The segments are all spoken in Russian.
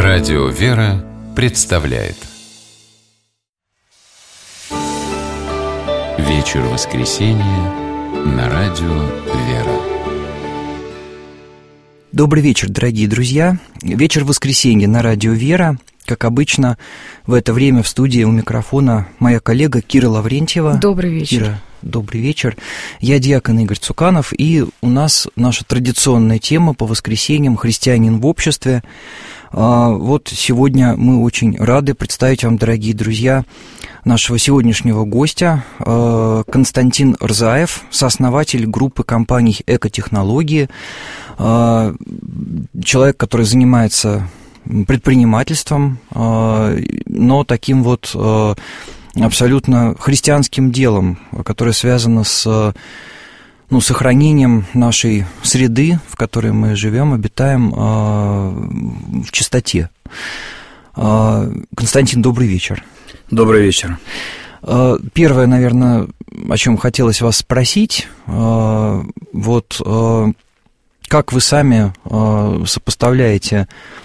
Радио «Вера» представляет вечер воскресенья на Радио «Вера». Добрый вечер, дорогие друзья. Вечер воскресенья на Радио «Вера». Как обычно, в это время в студии у микрофона моя коллега Кира Лаврентьева. Добрый вечер. Кира, добрый вечер. Я диакон Игорь Цуканов, и у нас наша традиционная тема по воскресеньям «Христианин в обществе». Вот сегодня мы очень рады представить вам, дорогие друзья, нашего сегодняшнего гостя, Константин Рзаев, сооснователь группы компаний «Экотехнологии», человек, который занимается предпринимательством, но таким вот абсолютно христианским делом, которое связано с сохранением нашей среды, в которой мы живем, обитаем, в чистоте. Константин, добрый вечер. Добрый вечер. Первое, наверное, о чем хотелось вас спросить, вот как вы сами сопоставляете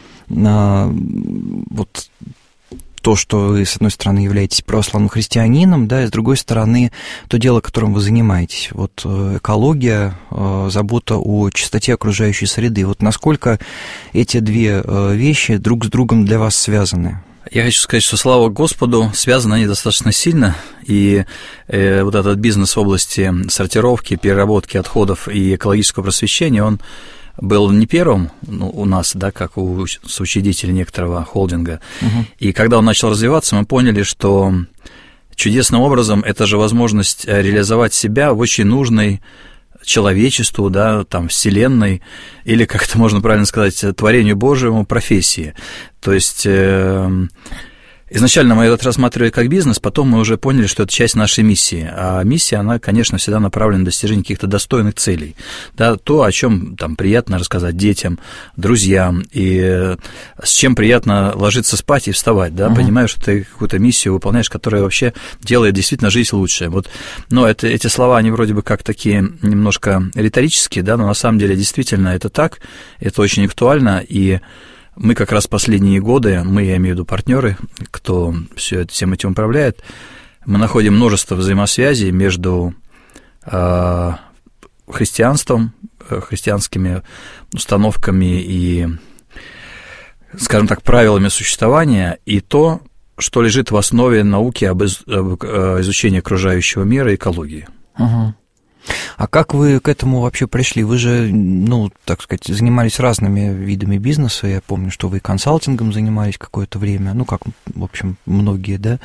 вот то, что вы, с одной стороны, являетесь православным христианином, да, и с другой стороны, то дело, которым вы занимаетесь, вот экология, забота о чистоте окружающей среды. Вот насколько эти две вещи друг с другом для вас связаны? Я хочу сказать, что, слава Господу, связаны они достаточно сильно, и вот этот бизнес в области сортировки, переработки отходов и экологического просвещения, он был не первым у нас, да, как у соучредителя некоторого холдинга. И когда он начал развиваться, мы поняли, что чудесным образом это же возможность реализовать себя в очень нужной человечеству, да, там, вселенной, или, как это можно правильно сказать, творению Божьему, профессии. То есть изначально мы это рассматривали как бизнес, потом мы уже поняли, что это часть нашей миссии. А миссия, она, конечно, всегда направлена на достижение каких-то достойных целей. Да, то, о чем там приятно рассказать детям, друзьям, и с чем приятно ложиться спать и вставать, да, понимая, что ты какую-то миссию выполняешь, которая вообще делает действительно жизнь лучше. Вот, но эти слова, они вроде бы как такие немножко риторические, да, но на самом деле действительно это так, это очень актуально, и мы как раз последние годы, я имею в виду партнеры, кто всем этим управляет, мы находим множество взаимосвязей между христианством, христианскими установками и, скажем так, правилами существования, и то, что лежит в основе науки об изучении окружающего мира и экологии. А как вы к этому вообще пришли? Вы же, так сказать, занимались разными видами бизнеса. Я помню, что вы консалтингом занимались какое-то время. Как, в общем, многие, да,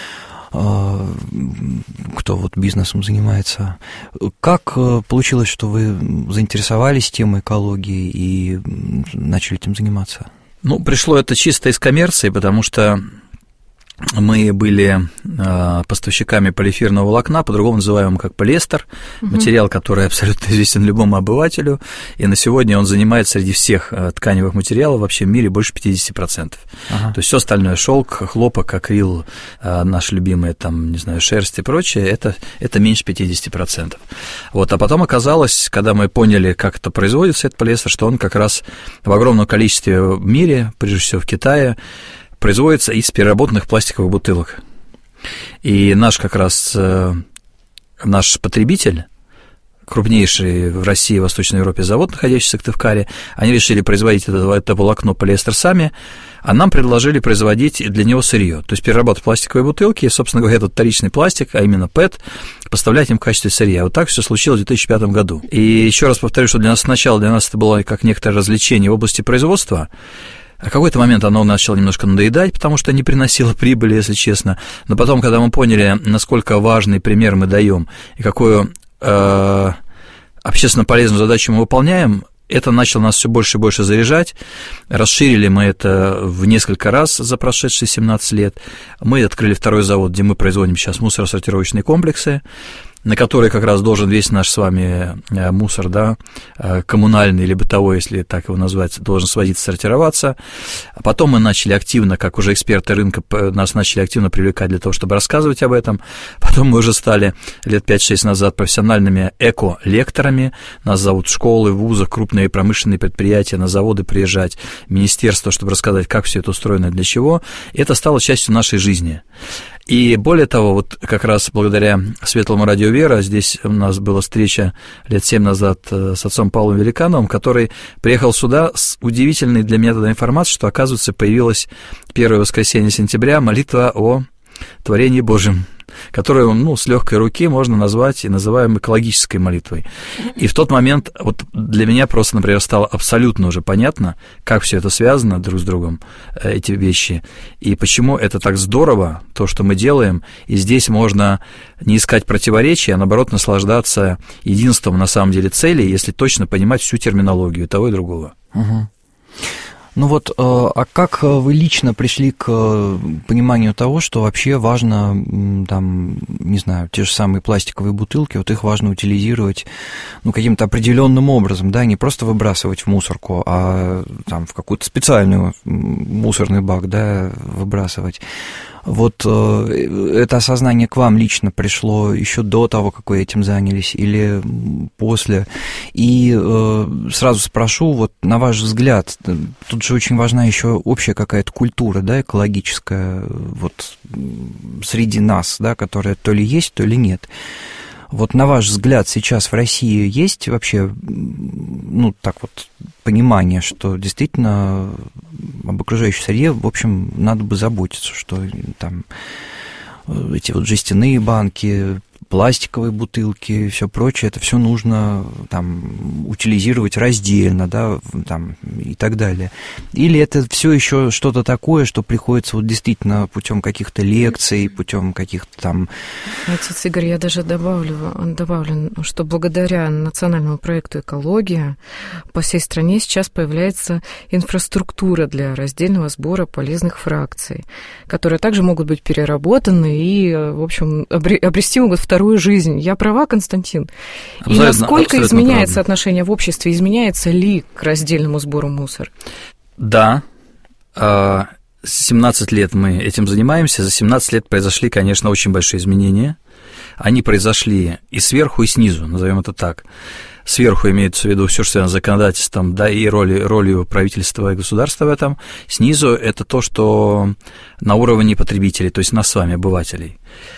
кто вот бизнесом занимается. Как получилось, что вы заинтересовались темой экологии и начали этим заниматься? Пришло это чисто из коммерции, потому что мы были поставщиками полиэфирного волокна, по-другому называемым как полиэстер, материал, который абсолютно известен любому обывателю, и на сегодня он занимает среди всех тканевых материалов вообще в мире больше 50%. То есть все остальное, шелк, хлопок, акрил, наши любимые, там, не знаю, шерсть и прочее, это меньше 50%. Вот, а потом оказалось, когда мы поняли, как это производится, этот полиэстер, что он как раз в огромном количестве в мире, прежде всего в Китае, производится из переработанных пластиковых бутылок. И наш потребитель, крупнейший в России и Восточной Европе завод, находящийся в Сыктывкаре, они решили производить это волокно полиэстер сами, а нам предложили производить для него сырье. То есть переработать пластиковые бутылки и, собственно говоря, этот вторичный пластик, а именно ПЭТ, поставлять им в качестве сырья. Вот так все случилось в 2005 году. И еще раз повторю, что сначала для нас это было как некоторое развлечение в области производства. А в какой-то момент оно начало немножко надоедать, потому что не приносило прибыли, если честно. Но потом, когда мы поняли, насколько важный пример мы даем и какую общественно полезную задачу мы выполняем, это начало нас все больше и больше заряжать. Расширили мы это в несколько раз за прошедшие 17 лет. Мы открыли второй завод, где мы производим сейчас мусоросортировочные комплексы. на которые как раз должен весь наш с вами мусор, да, коммунальный или бытовой, если так его назвать, должен сводиться, сортироваться. А потом мы начали активно, как уже эксперты рынка, нас начали активно привлекать для того, чтобы рассказывать об этом. Потом мы уже стали лет 5-6 назад профессиональными эко-лекторами. Нас зовут в школы, в вузах, крупные промышленные предприятия, на заводы приезжать, министерство, чтобы рассказать, как все это устроено и для чего. И это стало частью нашей жизни. И более того, вот как раз благодаря Светлому радио «Вера», здесь у нас была встреча лет 7 назад с отцом Павлом Великановым, который приехал сюда с удивительной для меня тогда информацией, что, оказывается, появилась первое воскресенье сентября молитва о творении Божьем, которую, с легкой руки можно назвать и называем экологической молитвой. И в тот момент вот для меня просто, например, стало абсолютно уже понятно, как все это связано друг с другом, эти вещи, и почему это так здорово, то, что мы делаем, и здесь можно не искать противоречия, а наоборот наслаждаться единством на самом деле целей, если точно понимать всю терминологию того и другого. Угу. Ну вот, а как вы лично пришли к пониманию того, что вообще важно, там, не знаю, те же самые пластиковые бутылки, вот их важно утилизировать, каким-то определенным образом, да, не просто выбрасывать в мусорку, а там в какую-то специальную мусорный бак, да, выбрасывать. Вот это осознание к вам лично пришло еще до того, как вы этим занялись, или после? И сразу спрошу, вот на ваш взгляд, тут же очень важна еще общая какая-то культура, да, экологическая, вот среди нас, да, которая то ли есть, то ли нет. Вот на ваш взгляд сейчас в России есть вообще, так вот, понимание, что действительно об окружающей среде, в общем, надо бы заботиться, что там эти вот жестяные банки, пластиковые бутылки и все прочее, это все нужно там утилизировать раздельно, да, там, и так далее. Или это все еще что-то такое, что приходится вот действительно путем каких-то лекций, путем каких-то там... Отец Игорь, я даже добавлю, что благодаря национальному проекту «Экология» по всей стране сейчас появляется инфраструктура для раздельного сбора полезных фракций, которые также могут быть переработаны и, в общем, обрести могут вторую жизнь. Я права, Константин? И насколько изменяется правда отношение в обществе? Изменяется ли к раздельному сбору мусора? Да. 17 лет мы этим занимаемся. За 17 лет произошли, конечно, очень большие изменения. Они произошли и сверху, и снизу, назовем это так. Сверху имеется в виду все, что связано с законодательством, да, и ролью правительства и государства в этом. Снизу это то, что на уровне потребителей, то есть нас с вами, обывателей.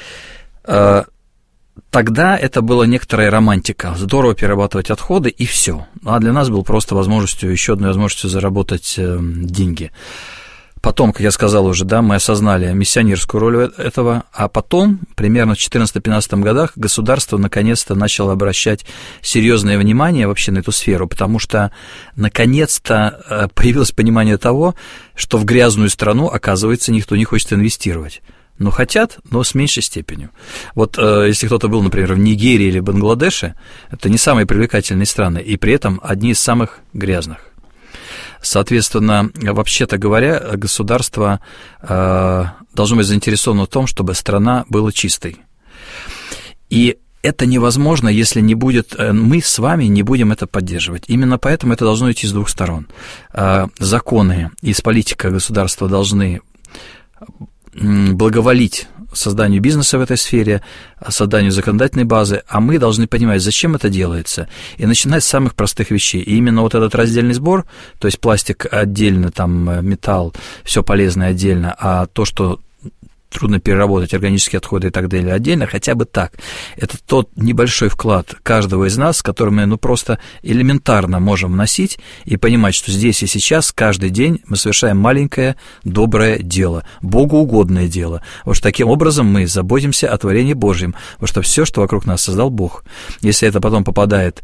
Тогда это была некоторая романтика. Здорово перерабатывать отходы, и все. А для нас был просто еще одной возможностью заработать деньги. Потом, как я сказал уже, да, мы осознали миссионерскую роль этого, а потом, примерно в 2014-2015 годах, государство наконец-то начало обращать серьезное внимание вообще на эту сферу, потому что наконец-то появилось понимание того, что в грязную страну, оказывается, никто не хочет инвестировать. Но хотят, но с меньшей степенью. Вот если кто-то был, например, в Нигерии или Бангладеше, это не самые привлекательные страны, и при этом одни из самых грязных. Соответственно, вообще-то говоря, государство должно быть заинтересовано в том, чтобы страна была чистой. И это невозможно, если не будет, мы с вами не будем это поддерживать. Именно поэтому это должно идти с двух сторон. Законы из политика государства должны благоволить созданию бизнеса в этой сфере, созданию законодательной базы, а мы должны понимать, зачем это делается, и начинать с самых простых вещей. И именно вот этот раздельный сбор, то есть пластик отдельно, там металл, все полезное отдельно, а то, что трудно переработать, органические отходы и так далее отдельно, хотя бы так. Это тот небольшой вклад каждого из нас, который мы просто элементарно можем вносить и понимать, что здесь и сейчас, каждый день мы совершаем маленькое доброе дело, богоугодное дело. Вот что таким образом мы заботимся о творении Божьем, потому что все, что вокруг нас создал Бог. Если это потом попадает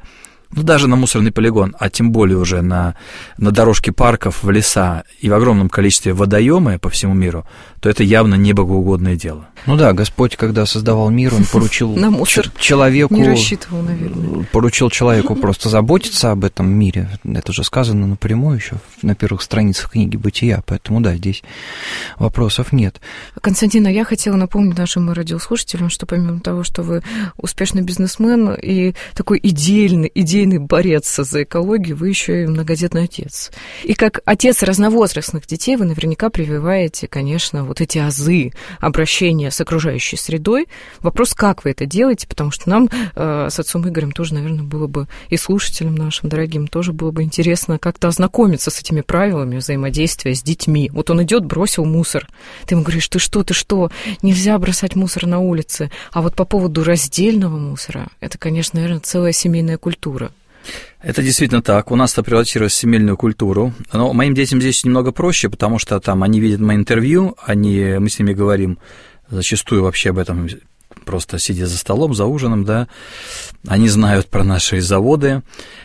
ну, даже на мусорный полигон, а тем более уже на дорожки парков, в леса и в огромном количестве водоемы по всему миру, то это явно не богоугодное дело. Ну да, Господь, когда создавал мир, Он поручил человеку... Не рассчитывал, наверное. Поручил человеку просто заботиться об этом мире. Это же сказано напрямую еще на первых страницах книги «Бытия», поэтому да, здесь вопросов нет. Константин, я хотела напомнить нашим радиослушателям, что помимо того, что вы успешный бизнесмен и такой идейный борец за экологию, вы еще и многодетный отец. И как отец разновозрастных детей вы наверняка прививаете, конечно, вот эти азы обращения с окружающей средой. Вопрос, как вы это делаете, потому что нам с отцом Игорем тоже, наверное, было бы, и слушателям нашим дорогим, тоже было бы интересно как-то ознакомиться с этими правилами взаимодействия с детьми. Вот он идет, бросил мусор. Ты ему говоришь, ты что, нельзя бросать мусор на улице. А вот по поводу раздельного мусора, это, конечно, наверное, целая семейная культура. Это действительно так. У нас это превратилось в семейную культуру. Но моим детям здесь немного проще, потому что там они видят мои интервью, мы с ними говорим зачастую вообще об этом, просто сидя за столом, за ужином, да. Они знают про наши заводы.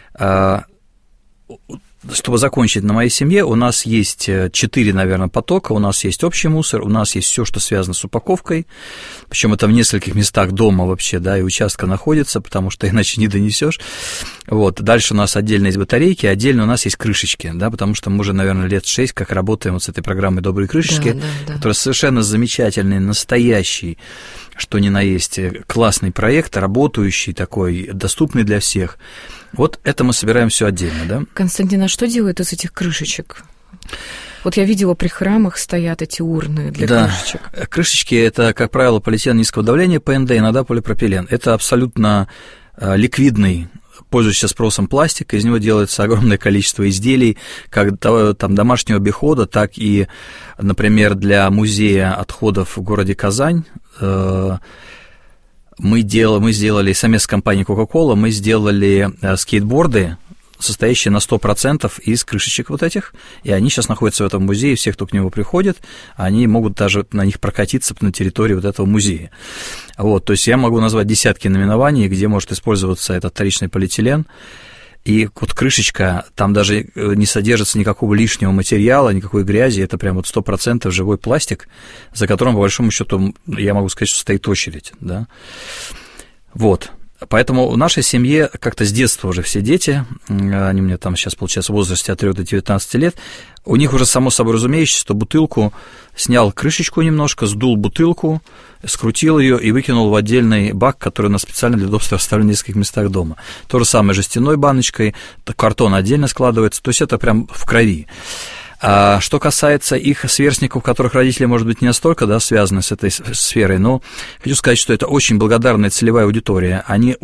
Чтобы закончить на моей семье, у нас есть 4, наверное, потока, у нас есть общий мусор, у нас есть все, что связано с упаковкой, причем это в нескольких местах дома вообще, да, и участка находится, потому что иначе не донесешь. Вот. Дальше у нас отдельно есть батарейки, отдельно у нас есть крышечки, да, потому что мы уже, наверное, лет 6 как работаем вот с этой программой «Добрые крышечки», да. Которая совершенно замечательный, настоящий, что ни на есть, классный проект, работающий такой, доступный для всех. Вот это мы собираем все отдельно, да? Константин, а что делают из этих крышечек? Вот я видела, при храмах стоят эти урны для крышечек. Крышечки – это, как правило, полиэтилен низкого давления, ПНД, иногда полипропилен. Это абсолютно ликвидный, пользующийся спросом пластик, из него делается огромное количество изделий, как там домашнего обихода, так и, например, для музея отходов в городе Казань. Мы сделали, совместно с компанией Coca-Cola, мы сделали скейтборды, состоящие на 100% из крышечек вот этих, и они сейчас находятся в этом музее, все, кто к нему приходит, они могут даже на них прокатиться на территории вот этого музея. Вот, то есть я могу назвать десятки наименований, где может использоваться этот вторичный полиэтилен, и вот крышечка, там даже не содержится никакого лишнего материала, никакой грязи, это прям вот 100% живой пластик, за которым, по большому счету, я могу сказать, что стоит очередь, да. Вот. Поэтому в нашей семье как-то с детства уже все дети, они у меня там сейчас, получается, в возрасте от 3 до 19 лет, у них уже само собой разумеется, что бутылку снял крышечку немножко, сдул бутылку, скрутил ее и выкинул в отдельный бак, который у нас специально для удобства оставлен в нескольких местах дома. То же самое с жестяной баночкой, картон отдельно складывается, то есть это прям в крови. А что касается их сверстников, у которых родители, может быть, не настолько, да, связаны с этой сферой, но хочу сказать, что это очень благодарная целевая аудитория. Они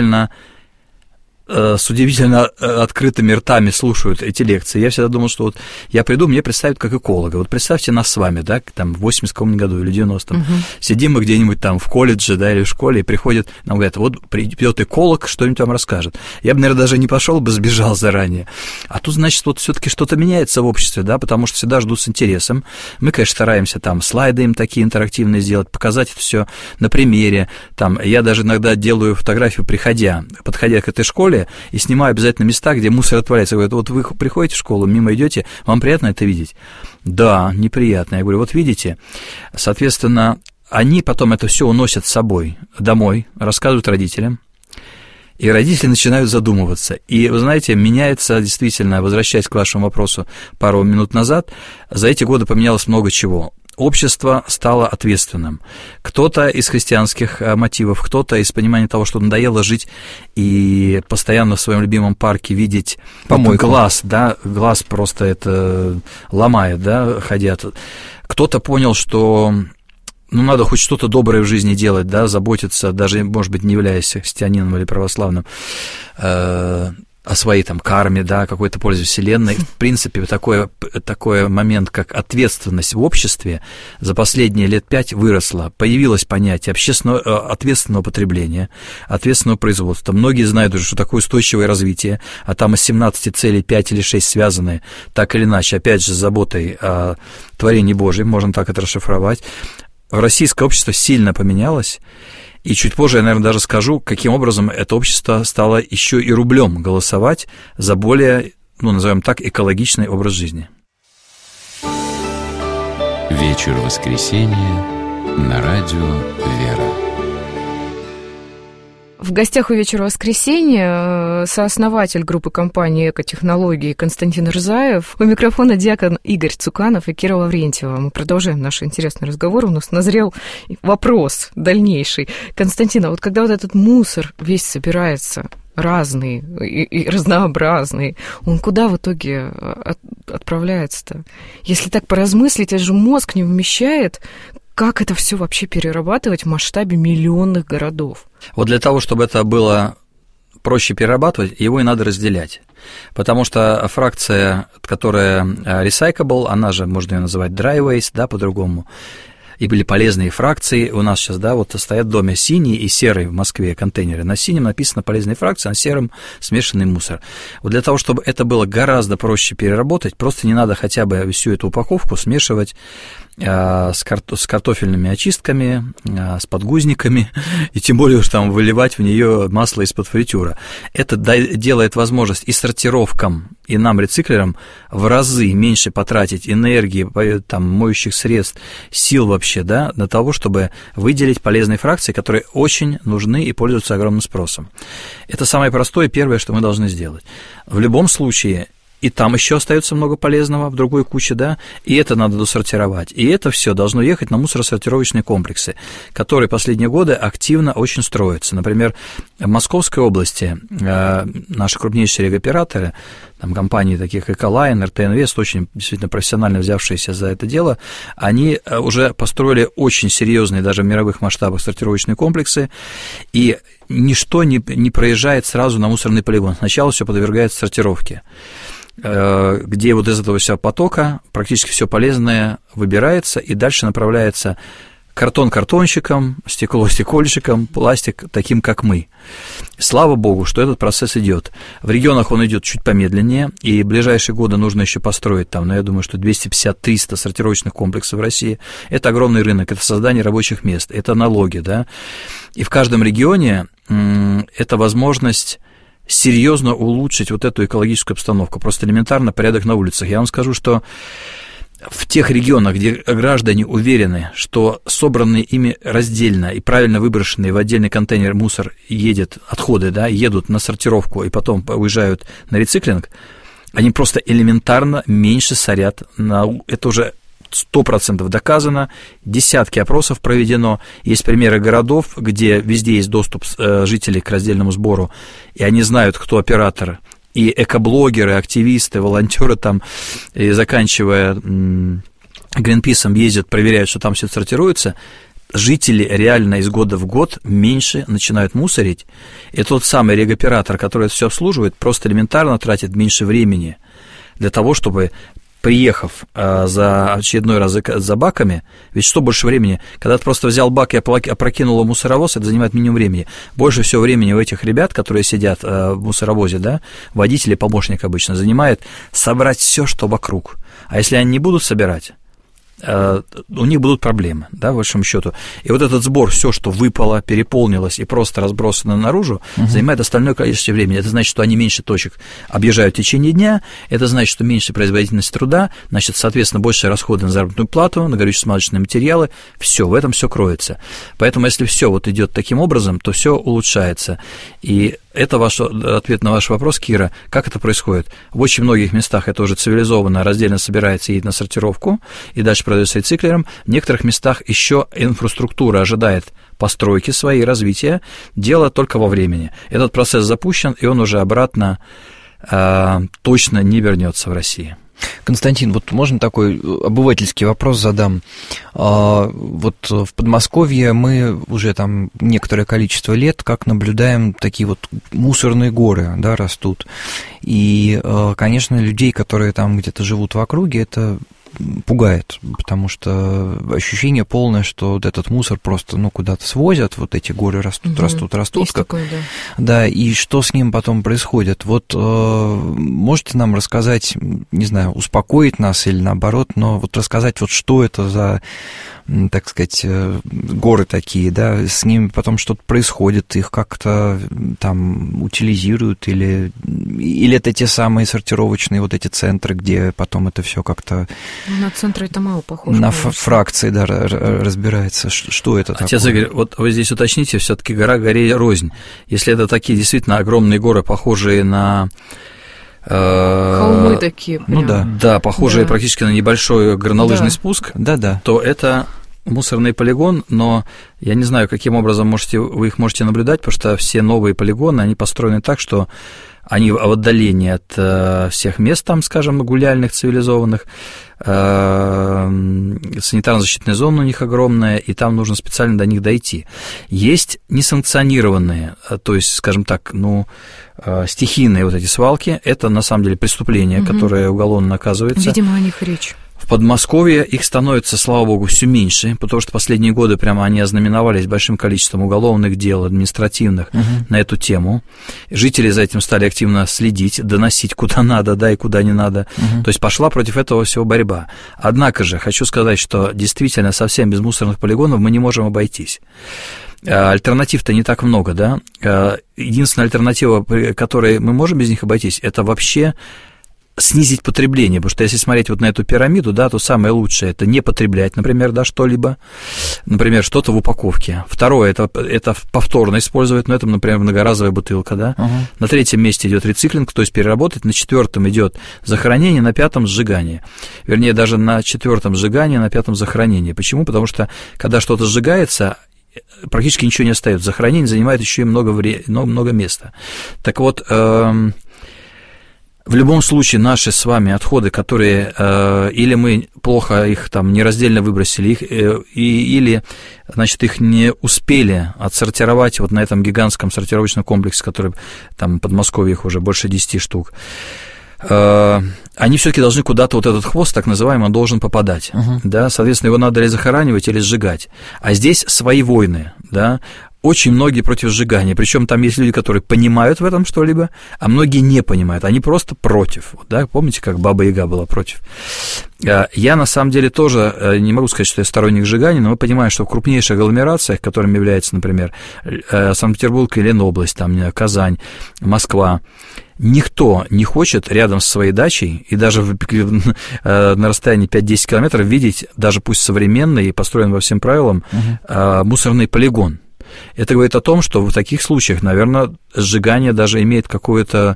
с удивительно открытыми ртами слушают эти лекции. Я всегда думал, что вот я приду, мне представят как эколога. Вот представьте нас с вами, да, там, в 80-м году или 90-м. Сидим мы где-нибудь там в колледже, да, или в школе, и приходят, нам говорят, вот придет эколог, что-нибудь вам расскажет. Я бы, наверное, даже не пошел бы, сбежал заранее. А тут, значит, вот все-таки что-то меняется в обществе, да, потому что всегда ждут с интересом. Мы, конечно, стараемся там слайды им такие интерактивные сделать, показать это все на примере. Там, я даже иногда делаю фотографию, подходя к этой школе, и снимаю обязательно места, где мусор отваляется. Говорят, вот вы приходите в школу, мимо идете, вам приятно это видеть? Да, неприятно. Я говорю, вот видите, соответственно, они потом это все уносят с собой домой, рассказывают родителям, и родители начинают задумываться. И, вы знаете, меняется действительно, возвращаясь к вашему вопросу пару минут назад, за эти годы поменялось много чего. Общество стало ответственным. Кто-то из христианских мотивов, кто-то из понимания того, что надоело жить и постоянно в своем любимом парке видеть глаз, да, глаз просто это ломает, да, ходят. Кто-то понял, что надо хоть что-то доброе в жизни делать, да, заботиться, даже, может быть, не являясь христианином или православным, о своей там карме, да, какой-то пользе Вселенной. В принципе, такой момент, как ответственность в обществе, за последние лет 5 выросла. Появилось понятие ответственного потребления, ответственного производства. Многие знают уже, что такое устойчивое развитие, а там из 17 целей 5 или 6 связаны, так или иначе, опять же, с заботой о творении Божьем, можно так это расшифровать. Российское общество сильно поменялось, И чуть позже я, наверное, даже скажу, каким образом это общество стало еще и рублем голосовать за более, назовем так, экологичный образ жизни. Вечер воскресенья на радио «Вера». В гостях у «Вечера воскресенья» сооснователь группы компании «Экотехнологии» Константин Рзаев. У микрофона диакон Игорь Цуканов и Кира Лаврентьева. Мы продолжаем наш интересный разговор. У нас назрел вопрос дальнейший. Константин, а вот когда вот этот мусор весь собирается, разный и разнообразный, он куда в итоге отправляется-то? Если так поразмыслить, это же мозг не вмещает, как это все вообще перерабатывать в масштабе миллионных городов? Вот для того, чтобы это было проще перерабатывать, его и надо разделять. Потому что фракция, которая recyclable, она же, можно ее называть dry waste, да, по-другому, и были полезные фракции. У нас сейчас, да, вот стоят в доме синий и серый в Москве контейнеры. На синем написано полезные фракции, на сером смешанный мусор. Вот для того, чтобы это было гораздо проще переработать, просто не надо хотя бы всю эту упаковку смешивать с картофельными очистками, с подгузниками, и тем более уж там выливать в нее масло из-под фритюра. Это делает возможность и сортировкам, и нам, рециклерам, в разы меньше потратить энергии, там, моющих средств, сил вообще, да, для того, чтобы выделить полезные фракции, которые очень нужны и пользуются огромным спросом. Это самое простое, первое, что мы должны сделать. В любом случае, и там еще остается много полезного в другой куче, да, и это надо досортировать. И это все должно ехать на мусоросортировочные комплексы, которые последние годы активно очень строятся. Например, в Московской области наши крупнейшие регоператоры, там компании таких Эколайн, РТ Инвест, очень действительно профессионально взявшиеся за это дело, они уже построили очень серьезные, даже в мировых масштабах, сортировочные комплексы, и ничто не проезжает сразу на мусорный полигон. Сначала все подвергается сортировке, где вот из этого всего потока практически все полезное выбирается и дальше направляется картон картонщикам, стекло стекольщикам, пластик таким, как мы. Слава богу, что этот процесс идет. В регионах он идет чуть помедленнее, и в ближайшие годы нужно еще построить там, я думаю, что 250-300 сортировочных комплексов в России. Это огромный рынок, это создание рабочих мест, это налоги, да. И в каждом регионе это возможность серьезно улучшить вот эту экологическую обстановку, просто элементарно порядок на улицах. Я вам скажу, что в тех регионах, где граждане уверены, что собранный ими раздельно и правильно выброшенный в отдельный контейнер мусор едет, отходы, да, едут на сортировку и потом уезжают на рециклинг, они просто элементарно меньше сорят. Это уже 100% доказано, десятки опросов проведено, есть примеры городов, где везде есть доступ жителей к раздельному сбору, и они знают, кто оператор, и экоблогеры, активисты, волонтеры там, и заканчивая Гринписом, ездят, проверяют, что там все сортируется. Жители реально из года в год меньше начинают мусорить, и тот самый регоператор, который это все обслуживает, просто элементарно тратит меньше времени для того, чтобы, приехав за очередной раз за баками, ведь что больше времени? Когда ты просто взял бак и опрокинул мусоровоз, это занимает минимум времени. Больше всего времени у этих ребят, которые сидят в мусоровозе, да, водитель и помощник обычно, занимает собрать все, что вокруг. А если они не будут собирать, у них будут проблемы, да, в большом счету. И вот этот сбор, все, что выпало, переполнилось и просто разбросано наружу, занимает остальное количество времени. Это значит, что они меньше точек объезжают в течение дня, это значит, что меньше производительность труда, значит, соответственно, больше расходы на заработную плату, на горюче-смазочные материалы, все, в этом все кроется. Поэтому, если все вот идет таким образом, то все улучшается. И это ответ на ваш вопрос, Кира, как это происходит. В очень многих местах это уже цивилизованно, раздельно собирается и едет на сортировку, и дальше продается рециклером. В некоторых местах еще инфраструктура ожидает постройки своей, развития, дело только во времени. Этот процесс запущен, и он уже обратно точно не вернется в России. Константин, вот можно такой обывательский вопрос задам? Вот в Подмосковье мы уже там некоторое количество лет как наблюдаем такие вот мусорные горы, да, растут. И, конечно, людей, которые там где-то живут в округе, это пугает, потому что ощущение полное, что вот этот мусор просто, куда-то свозят, вот эти горы растут. Есть как, такое, да. Да, и что с ним потом происходит? Вот можете нам рассказать, не знаю, успокоить нас или наоборот, но вот рассказать, вот что это за так сказать, горы такие, да, с ними потом что-то происходит, их как-то там утилизируют, или это те самые сортировочные вот эти центры, где потом это все как-то... На центры это мало похоже. На фракции, да, разбирается. Что это такое? Отец Игорь, вот вы здесь уточните, все-таки гора горе рознь. Если это такие действительно огромные горы, похожие на... Холмы такие прям. Ну да. Да, похожие практически на небольшой горнолыжный спуск, то это мусорный полигон, но я не знаю, каким образом вы их можете наблюдать, потому что все новые полигоны, они построены так, что они в отдалении от всех мест, там, скажем, гуляльных, цивилизованных, санитарно-защитная зона у них огромная, и там нужно специально до них дойти. Есть несанкционированные, то есть, скажем так, стихийные вот эти свалки, это на самом деле преступление, которое уголовно наказывается. Видимо, о них речь. В Подмосковье их становится, слава богу, все меньше, потому что последние годы прямо они ознаменовались большим количеством уголовных дел, административных на эту тему. Жители за этим стали активно следить, доносить куда надо, да, и куда не надо. То есть пошла против этого всего борьба. Однако же хочу сказать, что действительно совсем без мусорных полигонов мы не можем обойтись. Альтернатив-то не так много, да. Единственная альтернатива, которой мы можем без них обойтись, это вообще снизить потребление, потому что если смотреть вот на эту пирамиду, да, то самое лучшее – это не потреблять, например, да, что-либо, например, что-то в упаковке. Второе – это повторно использовать, это, например, многоразовая бутылка, да. На третьем месте идет рециклинг, то есть переработать, на четвертом идет захоронение, на пятом – сжигание. Вернее, даже на четвертом сжигание, на пятом – захоронение. Почему? Потому что, когда что-то сжигается, практически ничего не остается. Захоронение занимает еще и много места. Так вот, в любом случае наши с вами отходы, которые или мы плохо их там нераздельно выбросили, или, значит, их не успели отсортировать вот на этом гигантском сортировочном комплексе, который там в Подмосковье их уже больше 10 штук, они все-таки должны куда-то, вот этот хвост, так называемый, он должен попадать, да, соответственно, его надо или захоранивать, или сжигать. А здесь свои войны, да. Очень многие против сжигания, причем там есть люди, которые понимают в этом что-либо, а многие не понимают, они просто против, да, помните, как Баба-Яга была против? Я, на самом деле, тоже не могу сказать, что я сторонник сжигания, но мы понимаем, что в крупнейших агломерациях, которыми является, например, Санкт-Петербург и Ленобласть, там, Казань, Москва, никто не хочет рядом с своей дачей и даже на расстоянии 5-10 километров видеть, даже пусть современный и построен по всем правилам, мусорный полигон. Это говорит о том, что в таких случаях, наверное, сжигание даже имеет какой-то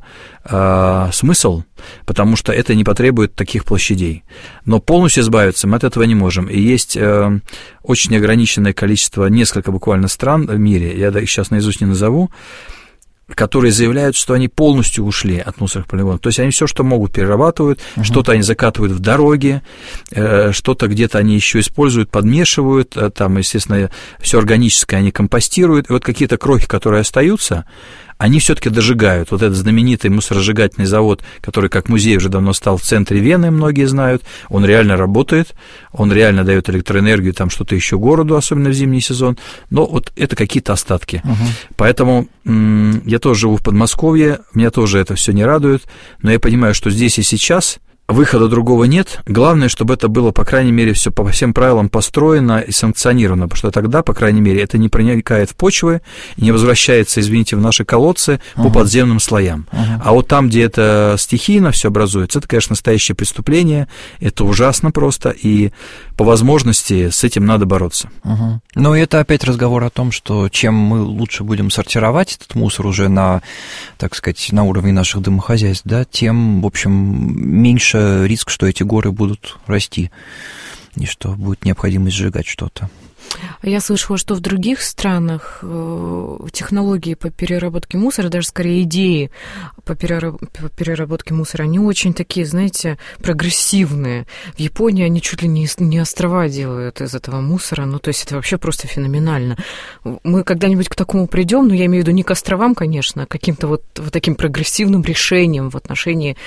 смысл, потому что это не потребует таких площадей. Но полностью избавиться мы от этого не можем. И есть очень ограниченное количество, несколько буквально стран в мире, я их сейчас наизусть не назову, которые заявляют, что они полностью ушли от мусорных полигонов. То есть они все, что могут, перерабатывают, что-то они закатывают в дороги, что-то где-то они еще используют, подмешивают, там, естественно, все органическое они компостируют, и вот какие-то крохи, которые остаются, они все-таки дожигают. Вот этот знаменитый мусоросжигательный завод, который как музей уже давно стал в центре Вены, многие знают, он реально работает, он реально дает электроэнергию, там что-то еще городу, особенно в зимний сезон, но вот это какие-то остатки. Поэтому я тоже живу в Подмосковье, меня тоже это все не радует, но я понимаю, что здесь и сейчас выхода другого нет. Главное, чтобы это было, по крайней мере, все по всем правилам построено и санкционировано, потому что тогда, по крайней мере, это не проникает в почвы и не возвращается, извините, в наши колодцы по подземным слоям. А вот там, где это стихийно все образуется, это, конечно, настоящее преступление, это ужасно просто, и по возможности с этим надо бороться. Но это опять разговор о том, что чем мы лучше будем сортировать этот мусор уже на, так сказать, на уровне наших домохозяйств, да, тем, в общем, меньше риск, что эти горы будут расти, и что будет необходимость сжигать что-то. Я слышала, что в других странах технологии по переработке мусора, даже скорее идеи по переработке мусора, они очень такие, знаете, прогрессивные. В Японии они чуть ли не острова делают из этого мусора, ну, то есть это вообще просто феноменально. Мы когда-нибудь к такому придем, но я имею в виду не к островам, конечно, а к каким-то вот таким прогрессивным решениям в отношении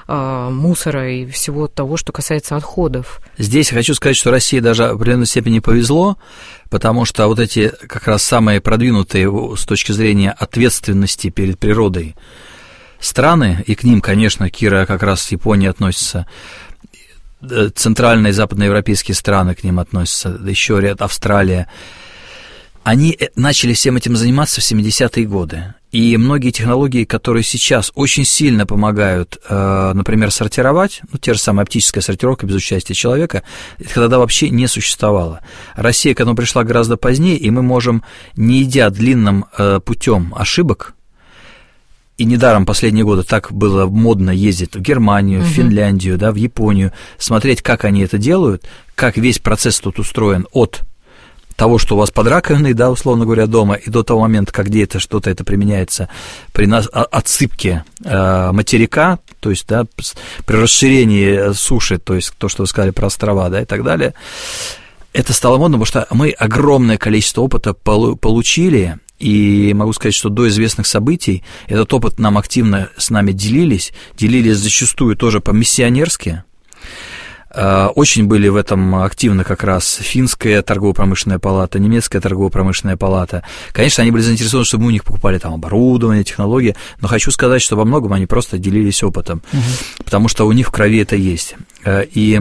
мусора и всего того, что касается отходов. Здесь хочу сказать, что России даже в определенной степени повезло, потому что вот эти как раз самые продвинутые с точки зрения ответственности перед природой страны, и к ним, конечно, Кира как раз с Японией относится, центральные и западноевропейские страны к ним относятся, еще ряд Австралия, они начали всем этим заниматься в 70-е годы. И многие технологии, которые сейчас очень сильно помогают, например, сортировать, те же самые оптическая сортировка без участия человека, это тогда вообще не существовало. Россия к этому пришла гораздо позднее, и мы можем, не идя длинным путем ошибок, и недаром последние годы так было модно ездить в Германию, в Финляндию, да, в Японию, смотреть, как они это делают, как весь процесс тут устроен от того, что у вас под раковиной, да, условно говоря, дома, и до того момента, как где-то что-то это применяется при отсыпке материка, то есть, да, при расширении суши, то есть то, что вы сказали про острова, да, и так далее, это стало модно, потому что мы огромное количество опыта получили, и могу сказать, что до известных событий этот опыт нам активно с нами делились зачастую тоже по-миссионерски. Очень были в этом активны как раз финская торгово-промышленная палата, немецкая торгово-промышленная палата. Конечно, они были заинтересованы, чтобы мы у них покупали там оборудование, технологии, но хочу сказать, что во многом они просто делились опытом, потому что у них в крови это есть. И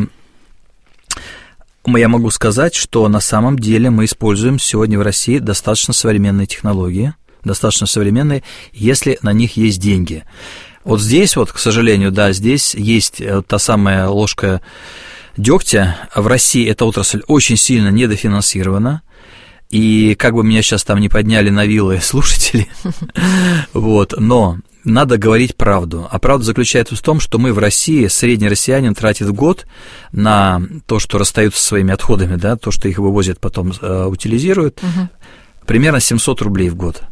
я могу сказать, что на самом деле мы используем сегодня в России достаточно современные технологии, достаточно современные, если на них есть деньги. Вот здесь вот, к сожалению, да, здесь есть та самая ложка дегтя. В России эта отрасль очень сильно недофинансирована. И как бы меня сейчас там не подняли на вилы слушатели, вот, но надо говорить правду. А правда заключается в том, что мы в России, средний россиянин тратит в год на то, что расстаются со своими отходами, да, то, что их вывозят, потом утилизируют, примерно 700 рублей в год.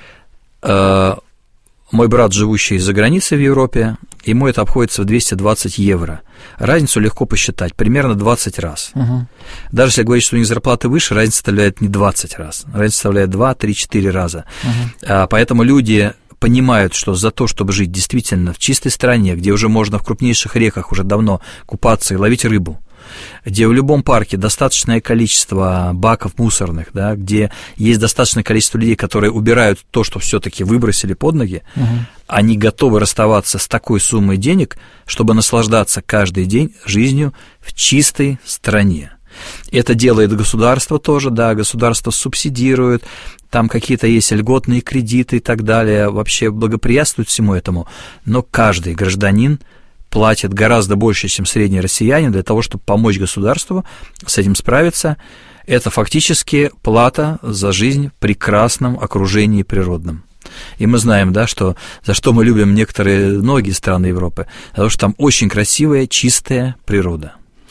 Мой брат, живущий за границей в Европе, ему это обходится в 220 евро. Разницу легко посчитать, примерно 20 раз. Даже если говорить, что у них зарплаты выше, разница составляет не 20 раз, разница составляет 2, 3, 4 раза. Поэтому люди понимают, что за то, чтобы жить действительно в чистой стране, где уже можно в крупнейших реках уже давно купаться и ловить рыбу, где в любом парке достаточное количество баков мусорных, да, где есть достаточное количество людей, которые убирают то, что все-таки выбросили под ноги, они готовы расставаться с такой суммой денег, чтобы наслаждаться каждый день жизнью в чистой стране. Это делает государство тоже, да, государство субсидирует, там какие-то есть льготные кредиты и так далее, вообще благоприятствует всему этому, но каждый гражданин платит гораздо больше, чем средний россиянин, для того, чтобы помочь государству с этим справиться. Это фактически плата за жизнь в прекрасном окружении природном. И мы знаем, да, что, за что мы любим многие страны Европы, потому что там очень красивая, чистая природа.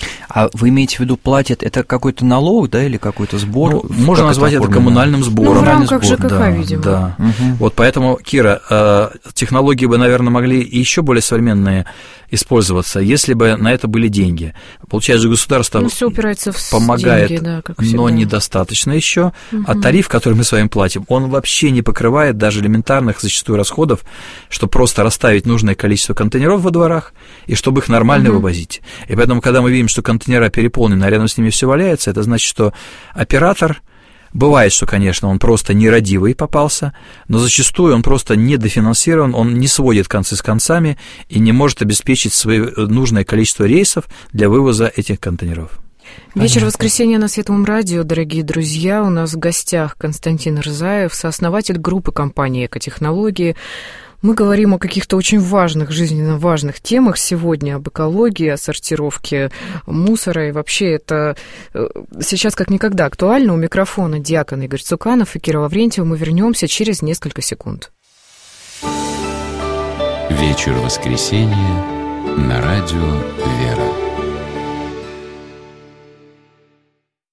А вы имеете в виду, платят, это какой-то налог, да, или какой-то сбор? Ну, можно назвать это коммунальным сбором. Ну, в рамках ЖКХ, да, видимо. Да. Вот поэтому, Кира, технологии бы, наверное, могли и еще более современные использоваться, если бы на это были деньги. Получается, государство все упирается в помогает, деньги, да, как всегда. Но недостаточно еще. А тариф, который мы с вами платим, он вообще не покрывает даже элементарных зачастую расходов, чтобы просто расставить нужное количество контейнеров во дворах и чтобы их нормально вывозить. И поэтому, когда мы видим, что контейнера переполнены, а рядом с ними все валяется, это значит, что оператор, бывает, что, конечно, он просто нерадивый попался, но зачастую он просто недофинансирован, он не сводит концы с концами и не может обеспечить свое нужное количество рейсов для вывоза этих контейнеров. Вечер воскресенья на Светлом радио, дорогие друзья. У нас в гостях Константин Рзаев, сооснователь группы компании «Экотехнологии». Мы говорим о каких-то очень важных, жизненно важных темах сегодня, об экологии, о сортировке мусора, и вообще это сейчас как никогда актуально. У микрофона диакон Игорь Цуканов и Кира Лаврентьева. Мы вернемся через несколько секунд. Вечер воскресенья на радио